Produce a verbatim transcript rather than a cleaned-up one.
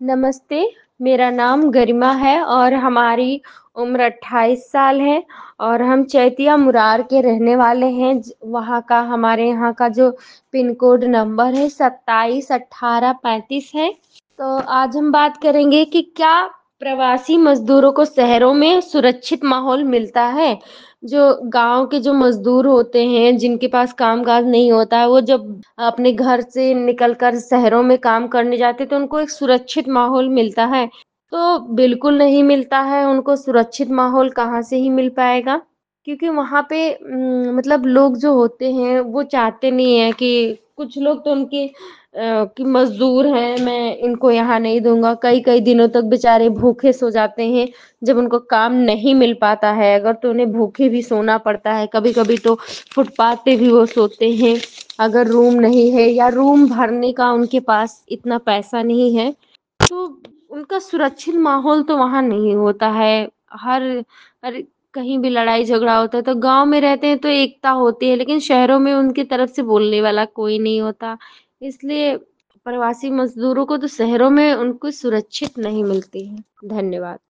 नमस्ते, मेरा नाम गरिमा है और हमारी उम्र अट्ठाईस साल है और हम चैतिया मुरार के रहने वाले हैं। ज वहाँ का हमारे यहाँ का जो पिन कोड नंबर है सत्ताईस अठारह पैंतीस है। तो आज हम बात करेंगे कि क्या प्रवासी मज़दूरों को शहरों में सुरक्षित माहौल मिलता है? जो गाँव के जो मज़दूर होते हैं, जिनके पास काम-काज नहीं होता है, वो जब अपने घर से निकल कर शहरों में काम करने जाते हैं, तो उनको एक सुरक्षित माहौल मिलता है। तो बिल्कुल नहीं मिलता है, उनको सुरक्षित माहौल कहाँ से ही मिल पाएगा? क्योंकि वहाँ पे उम, मतलब लोग जो होते हैं, वो चाहते नहीं हैं कि कुछ लोग तो उनके अ, कि मज़दूर हैं, मैं इनको यहाँ नहीं दूँगा। कई-कई दिनों तक बेचारे भूखे सो जाते हैं, जब उनको काम नहीं मिल पाता है अगर, तो उन्हें भूखे भी सोना पड़ता है। कभी-कभी तो फुटपाथ पे भी वो सोते हैं, अगर रूम नहीं है या रूम भरने का उनके पास इतना पैसा नहीं है, तो उनका सुरक्षित माहौल तो वहाँ नहीं होता है। हर हर कहीं भी लड़ाई-झगड़ा होता है, तो गाँव में रहते हैं तो एकता होती है, लेकिन शहरों में उनकी तरफ से बोलने वाला कोई नहीं होता। इसलिए प्रवासी मज़दूरों को तो शहरों में उनको सुरक्षित नहीं मिलती है। धन्यवाद।